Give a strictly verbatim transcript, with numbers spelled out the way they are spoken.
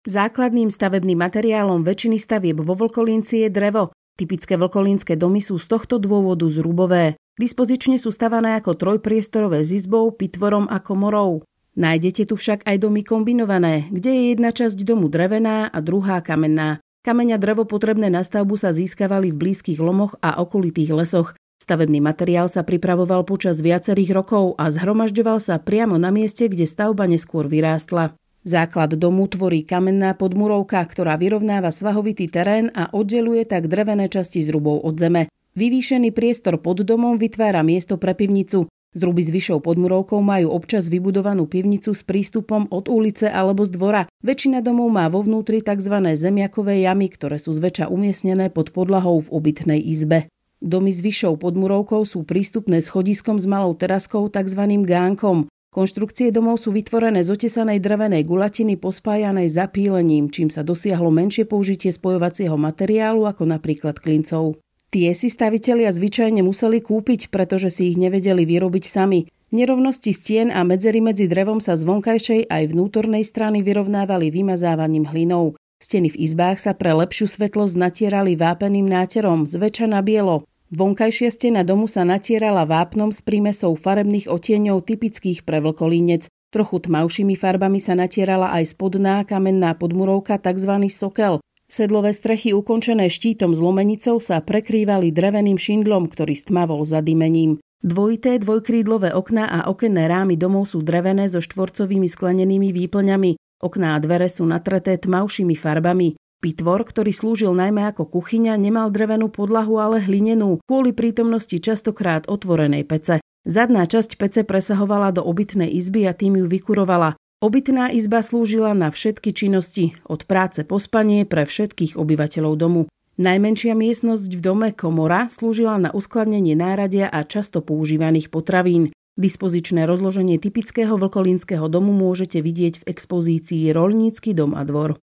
Základným stavebným materiálom väčšiny stavieb vo Vlkolínci je drevo. Typické vlkolínske domy sú z tohto dôvodu zrubové. Dispozične sú stavané ako trojpriestorové s izbou, pitvorom a komorou. Nájdete tu však aj domy kombinované, kde je jedna časť domu drevená a druhá kamenná. Kameň a drevo potrebné na stavbu sa získavali v blízkych lomoch a okolitých lesoch. Stavebný materiál sa pripravoval počas viacerých rokov a zhromažďoval sa priamo na mieste, kde stavba neskôr vyrástla. Základ domu tvorí kamenná podmurovka, ktorá vyrovnáva svahovitý terén a oddeľuje tak drevené časti zrubov od zeme. Vyvýšený priestor pod domom vytvára miesto pre pivnicu. Zruby s vyššou podmurovkou majú občas vybudovanú pivnicu s prístupom od ulice alebo z dvora. Väčšina domov má vo vnútri tzv. Zemiakové jamy, ktoré sú zväčša umiestnené pod podlahou v obytnej izbe. Domy s vyššou podmurovkou sú prístupné schodiskom s malou teraskou tzv. Gánkom. Konštrukcie domov sú vytvorené z otesanej drevenej guľatiny pospájanej zapílením, čím sa dosiahlo menšie použitie spojovacieho materiálu ako napríklad klincov. Tie si stavitelia zvyčajne museli kúpiť, pretože si ich nevedeli vyrobiť sami. Nerovnosti stien a medzery medzi drevom sa z vonkajšej aj vnútornej strany vyrovnávali vymazávaním hlinou. Steny v izbách sa pre lepšiu svetlosť natierali vápeným náterom, zväčša na bielo. Vonkajšia stena domu sa natierala vápnom s prímesou farebných odtieňov typických pre Vlkolínec. Trochu tmavšími farbami sa natierala aj spodná kamenná podmurovka tzv. Sokel. Sedlové strechy ukončené štítom s lomenicou sa prekrývali dreveným šindlom, ktorý stmavol zadýmením. Dvojité dvojkrídlové okná a okenné rámy domov sú drevené so štvorcovými sklenenými výplňami. Okná a dvere sú natreté tmavšími farbami. Pitvor, ktorý slúžil najmä ako kuchyňa, nemal drevenú podlahu, ale hlinenú, kvôli prítomnosti častokrát otvorenej pece. Zadná časť pece presahovala do obytnej izby a tým ju vykurovala. Obytná izba slúžila na všetky činnosti, od práce po spanie pre všetkých obyvateľov domu. Najmenšia miestnosť v dome, komora, slúžila na uskladnenie náradia a často používaných potravín. Dispozičné rozloženie typického vlkolínskeho domu môžete vidieť v expozícii Roľnícky dom a dvor.